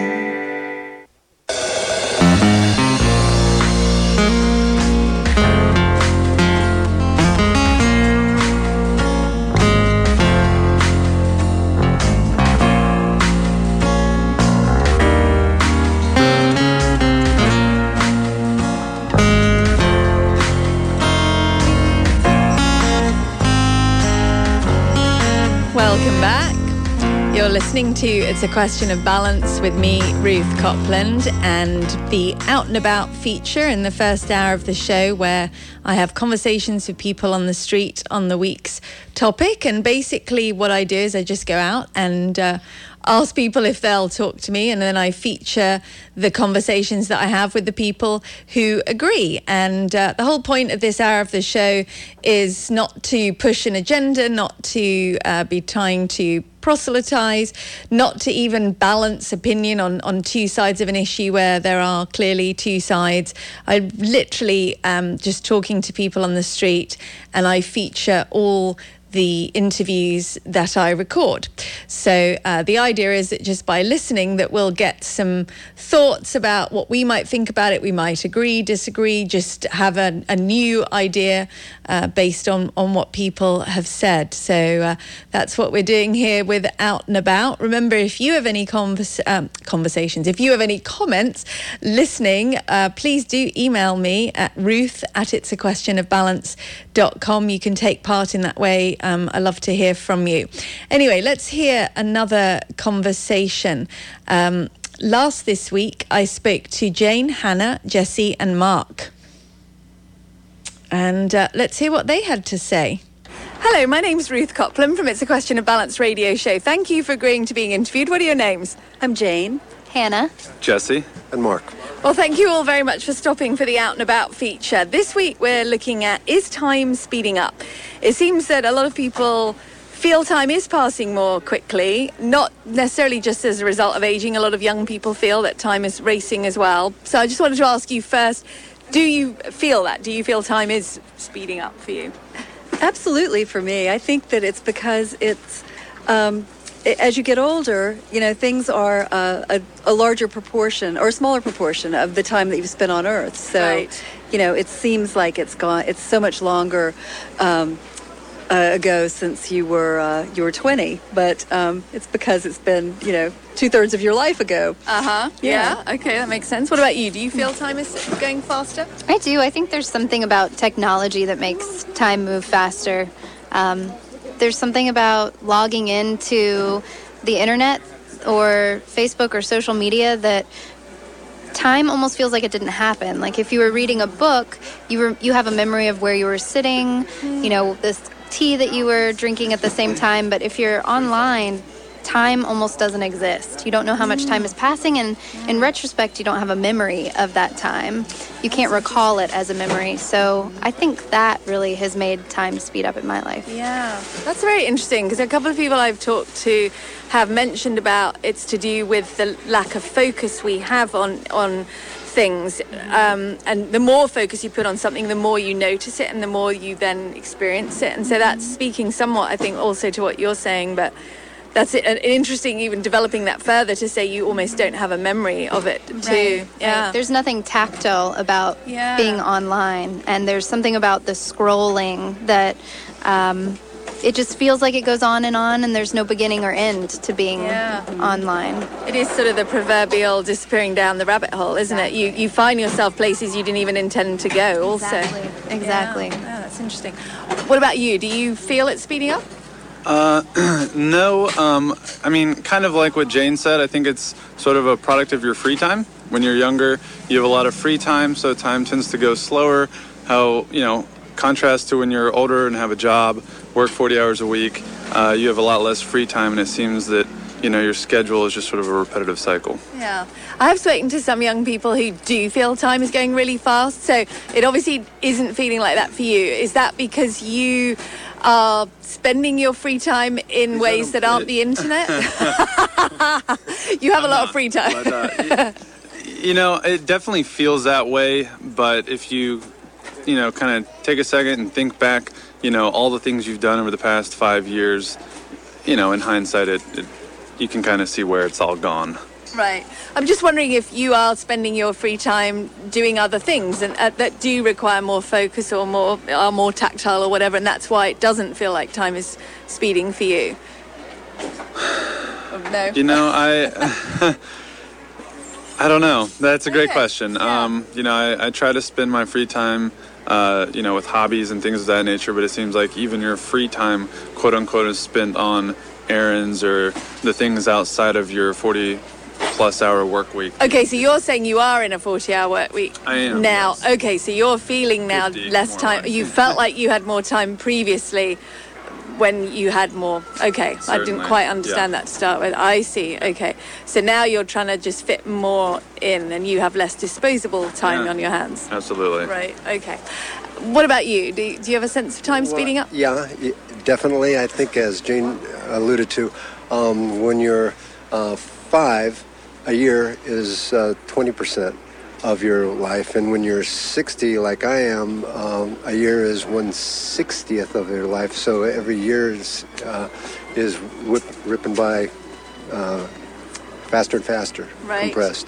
Welcome back. You're listening to It's a Question of Balance with me, Ruth Copland, and the Out and About feature in the first hour of the show, where I have conversations with people on the street on the week's topic. And basically what I do is I just go out and uh, ask people if they'll talk to me, and then I feature the conversations that I have with the people who agree. And uh, the whole point of this hour of the show is not to push an agenda, not to uh, be trying to proselytize, not to even balance opinion on, on two sides of an issue where there are clearly two sides. I literally um, just talking to people on the street, and I feature all the interviews that I record. So uh, the idea is that just by listening that we'll get some thoughts about what we might think about it. We might agree, disagree, just have a, a new idea uh, based on, on what people have said. So uh, that's what we're doing here with Out and About. Remember, if you have any convers- um, conversations, if you have any comments listening, uh, please do email me at ruth at it's a question of balance dot com. You can take part in that way. Um, I love to hear from you. Anyway, let's hear another conversation. Um, last this week, I spoke to Jane, Hannah, Jesse, and Mark. And uh, let's hear what they had to say. Hello, my name's Ruth Copland from It's a Question of Balance radio show. Thank you for agreeing to being interviewed. What are your names? I'm Jane. Hannah. Jesse. And Mark. Well, thank you all very much for stopping for the Out and About feature. This week we're looking at, is time speeding up? It seems that a lot of people feel time is passing more quickly, not necessarily just as a result of aging. A lot of young people feel that time is racing as well. So I just wanted to ask you first, do you feel that? Do you feel time is speeding up for you? Absolutely, for me. I think that it's because it's... Um, as you get older, you know, things are uh, a, a larger proportion or a smaller proportion of the time that you've spent on Earth. So, right. you know, it seems like it's gone. It's so much longer um, uh, ago since you were uh, you were twenty, but um, it's because it's been, you know, two thirds of your life ago. Uh huh. Yeah. yeah. Okay, that makes sense. What about you? Do you feel time is going faster? I do. I think there's something about technology that makes time move faster. Um, There's something about logging into the internet or Facebook or social media that time almost feels like it didn't happen. Like if you were reading a book, you were you have a memory of where you were sitting, you know, this tea that you were drinking at the same time. But if you're online, time almost doesn't exist. You don't know how much time is passing, and in retrospect, you don't have a memory of that time. You can't recall it as a memory. So I think that really has made time speed up in my life. Yeah, that's very interesting, because a couple of people I've talked to have mentioned about it's to do with the lack of focus we have on on things, um, and the more focus you put on something, the more you notice it and the more you then experience it. And so that's speaking somewhat, I think, also to what you're saying, but that's it, an interesting, even developing that further to say you almost don't have a memory of it too. Right, yeah. Right. There's nothing tactile about yeah. being online, and there's something about the scrolling that um, it just feels like it goes on and on, and there's no beginning or end to being Yeah. online. It is sort of the proverbial disappearing down the rabbit hole, isn't it? You you find yourself places you didn't even intend to go also. Exactly. Exactly. Yeah, yeah, that's interesting. What about you? Do you feel it speeding up? Uh, no, um, I mean, kind of like what Jane said, I think it's sort of a product of your free time. When you're younger, you have a lot of free time, so time tends to go slower. How, you know, contrast to when you're older and have a job, work forty hours a week, uh, you have a lot less free time, and it seems that, you know, your schedule is just sort of a repetitive cycle. Yeah. I have spoken to some young people who do feel time is going really fast, so it obviously isn't feeling like that for you. Is that because you are spending your free time in ways that aren't the internet? You have a lot of free time. But, uh, you know, it definitely feels that way, but if you, you know, kind of take a second and think back, you know, all the things you've done over the past five years, you know, in hindsight, it, it you can kind of see where it's all gone. Right. I'm just wondering if you are spending your free time doing other things and uh, that do require more focus or more are more tactile or whatever, and that's why it doesn't feel like time is speeding for you. No. You know, I I don't know. That's a great Okay. question. Um, you know, I, I try to spend my free time, uh, you know, with hobbies and things of that nature, but it seems like even your free time, quote unquote, is spent on errands or the things outside of your forty plus hour work week. Okay, so you're saying you are in a forty-hour work week I am, now. Okay, so you're feeling now fifty, less more time. like. You felt like you had more time previously when you had more. Okay, I didn't Certainly, quite understand yeah. that to start with. I see. Okay, so now you're trying to just fit more in, and you have less disposable time Yeah. on your hands. Absolutely. Right. Okay. What about you? Do you, do you have a sense of time speeding up? Yeah, y- definitely. I think, as Jane alluded to, um, when you're uh, five, a year is uh, twenty percent of your life, and when you're sixty, like I am, um, a year is one sixtieth of your life. So every year is uh, is whip, ripping by uh, faster and faster, Right. compressed.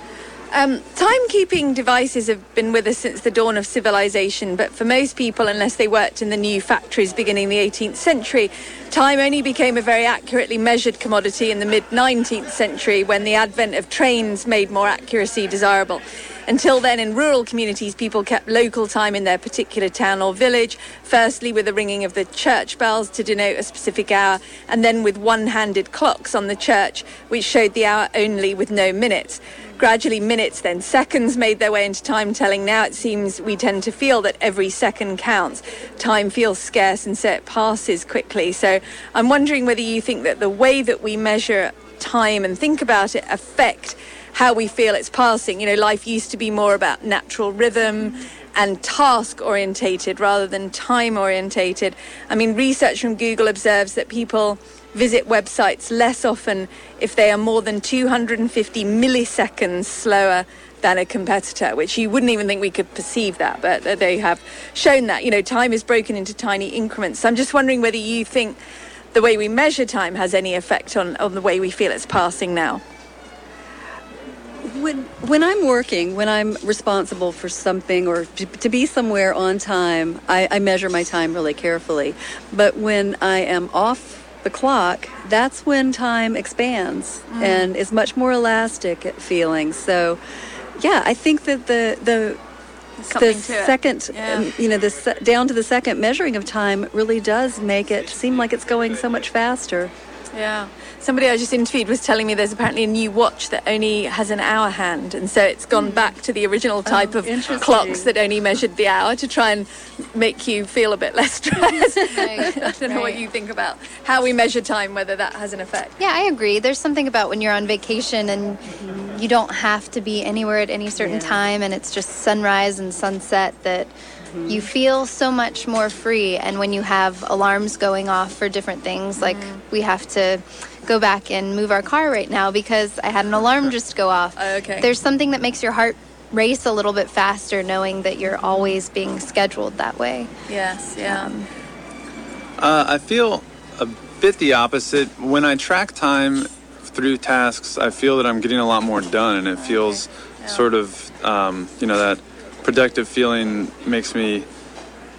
Um, timekeeping devices have been with us since the dawn of civilization, but for most people, unless they worked in the new factories beginning the eighteenth century, time only became a very accurately measured commodity in the mid-nineteenth century when the advent of trains made more accuracy desirable. Until then, in rural communities, people kept local time in their particular town or village, firstly with the ringing of the church bells to denote a specific hour, and then with one-handed clocks on the church, which showed the hour only with no minutes. Gradually, minutes, then seconds made their way into time telling. Now it seems we tend to feel that every second counts. Time feels scarce, and so it passes quickly. So I'm wondering whether you think that the way that we measure time and think about it affect how we feel it's passing. You know, life used to be more about natural rhythm and task orientated rather than time orientated. I mean, research from Google observes that people visit websites less often if they are more than two hundred fifty milliseconds slower than a competitor, which you wouldn't even think we could perceive that, but they have shown that. You know, time is broken into tiny increments. So I'm just wondering whether you think the way we measure time has any effect on, on the way we feel it's passing now. When when I'm working, when I'm responsible for something or to, to be somewhere on time, I, I measure my time really carefully. But when I am off the clock, that's when time expands Mm. and is much more elastic at feeling. So, yeah, I think that the the Something the to it. second, Yeah. um, you know, the se- down to the second measuring of time really does make it seem like it's going so much faster. Yeah. Somebody I just interviewed was telling me there's apparently a new watch that only has an hour hand, and so it's gone back to the original type Oh, of interesting. clocks that only measured the hour to try and make you feel a bit less stressed. Right. I don't know what Right. you think about how we measure time, whether that has an effect. Yeah, I agree. There's something about when you're on vacation and you don't have to be anywhere at any certain Yeah. time, and it's just sunrise and sunset that you feel so much more free. And when you have alarms going off for different things, like we have to go back and move our car right now because I had an alarm just go off. Oh, okay. There's something that makes your heart race a little bit faster knowing that you're always being scheduled that way. Yes, yeah. Um, Uh, I feel a bit the opposite. When I track time through tasks, I feel that I'm getting a lot more done, and it feels sort of, um, you know, that productive feeling makes me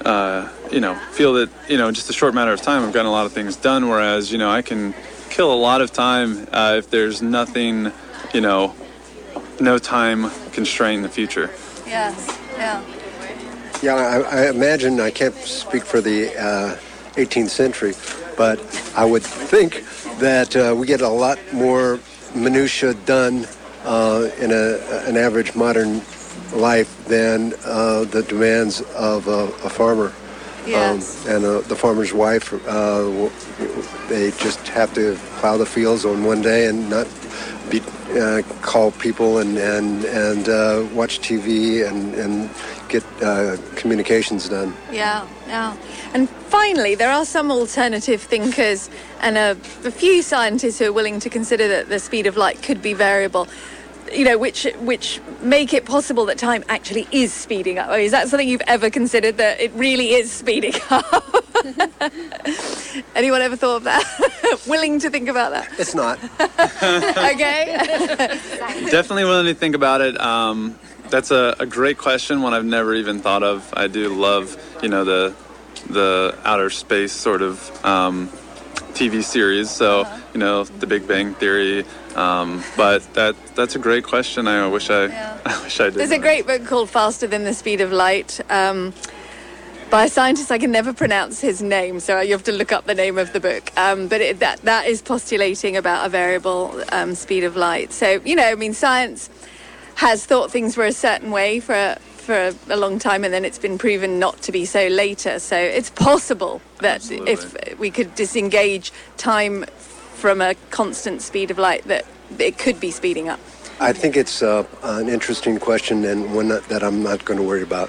uh, you know, feel that, you know, in just a short matter of time, I've gotten a lot of things done, whereas, you know, I can kill a lot of time uh, if there's nothing, you know, no time constraint in the future. Yes, yeah. Yeah, I, I imagine, I can't speak for the uh, eighteenth century, but I would think that uh, we get a lot more minutia done uh, in a, an average modern life than uh, the demands of a, a farmer. Yes. Um, and uh, the farmer's wife, uh, they just have to plow the fields on one day and not be, uh, call people and and and uh, watch T V and and get uh, communications done. Yeah, yeah. And finally, there are some alternative thinkers and a, a few scientists who are willing to consider that the speed of light could be variable, you know, which which make it possible that time actually is speeding up. Is that something you've ever considered, that it really is speeding up? Anyone ever thought of that? Willing to think about that? It's not. Okay. Definitely willing to think about it. Um, that's a, a great question, one I've never even thought of. I do love, you know, the the outer space sort of um, T V series. So, uh-huh. you know, The Big Bang Theory. Um, but that that's a great question. I wish I, yeah. I wish I did. There's a great book called Faster Than the Speed of Light, um, by a scientist. I can never pronounce his name, so you have to look up the name of the book. Um, but it, that that is postulating about a variable um, speed of light. So, you know, I mean, science has thought things were a certain way for a, for a long time, and then it's been proven not to be so later. So it's possible that Absolutely. if we could disengage time from a constant speed of light, that it could be speeding up. I think it's uh, an interesting question, and one that, that I'm not going to worry about.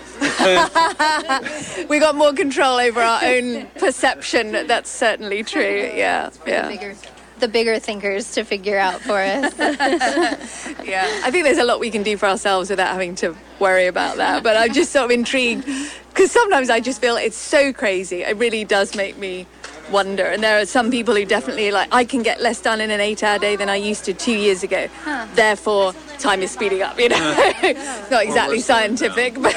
We got more control over our own perception. That's certainly true. Yeah, yeah. The bigger, the bigger thinkers to figure out for us. Yeah, I think there's a lot we can do for ourselves without having to worry about that. But I'm just sort of intrigued, because sometimes I just feel it's so crazy. It really does make me wonder. And there are some people who definitely like, I can get less done in an eight-hour day than I used to two years ago. Huh. Therefore, time is speeding up, you know. Not exactly scientific, but...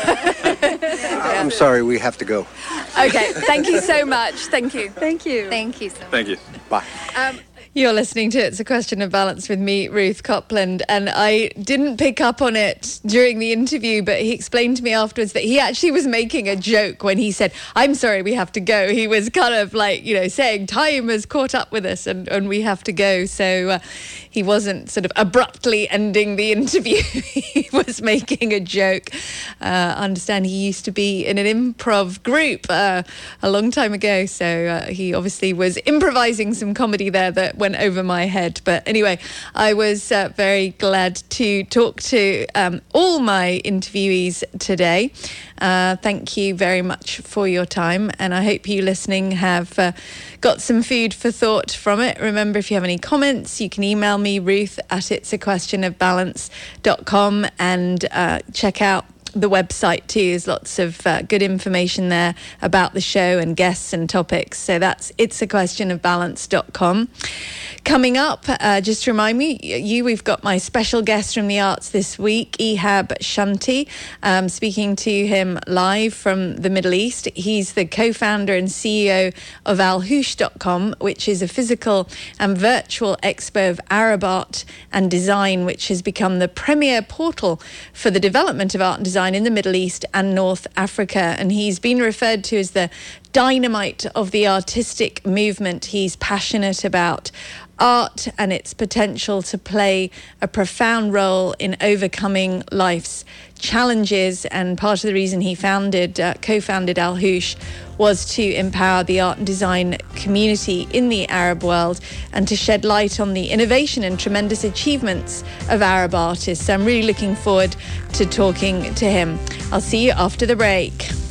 Yeah. I'm sorry, we have to go. Okay, thank you so much. Thank you. Thank you. Thank you so much. Thank you. Bye. Um, You're listening to It's a Question of Balance with me, Ruth Copland, and I didn't pick up on it during the interview, but he explained to me afterwards that he actually was making a joke when he said, I'm sorry, we have to go. He was kind of like, you know, saying time has caught up with us and, and we have to go. So uh, he wasn't sort of abruptly ending the interview. He was making a joke. Uh, I understand he used to be in an improv group uh, a long time ago, so uh, he obviously was improvising some comedy there that went over my head. But anyway, I was uh, very glad to talk to um, all my interviewees today. Uh, thank you very much for your time, and I hope you listening have uh, got some food for thought from it. Remember, if you have any comments, you can email me, Ruth at it's a question of balance dot com, and uh, check out the website too. There's lots of uh, good information there about the show and guests and topics. So that's it's a question of balance dot com. Coming up, uh, just to remind me, you, we've got my special guest from the arts this week, Ehab Shanti, um, speaking to him live from the Middle East. He's the co-founder and C E O of alhoosh dot com, which is a physical and virtual expo of Arab art and design, which has become the premier portal for the development of art and design in the Middle East and North Africa. And he's been referred to as the dynamite of the artistic movement. He's passionate about art and its potential to play a profound role in overcoming life's challenges. And part of the reason he founded, uh, co-founded Alhoosh was to empower the art and design community in the Arab world and to shed light on the innovation and tremendous achievements of Arab artists. So I'm really looking forward to talking to him. I'll see you after the break.